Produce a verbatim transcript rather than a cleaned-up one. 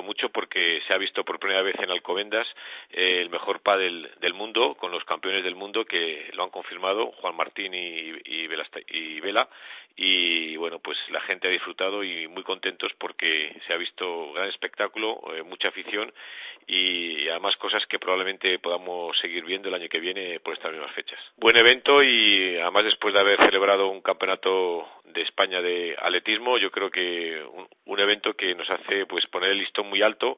gustado mucho porque se ha visto por primera vez en Alcobendas eh, el mejor pádel del mundo, con los campeones del mundo que lo han confirmado, Juan Martín y, y, Vela, y Vela, y bueno, pues la gente ha disfrutado y muy contentos porque se ha visto gran espectáculo, eh, mucha afición y además cosas que probablemente podamos seguir viendo el año que viene por estas mismas fechas. Buen evento y además después de haber celebrado un campeonato de España de atletismo, yo creo que un, un evento que nos hace pues poner el listón muy alto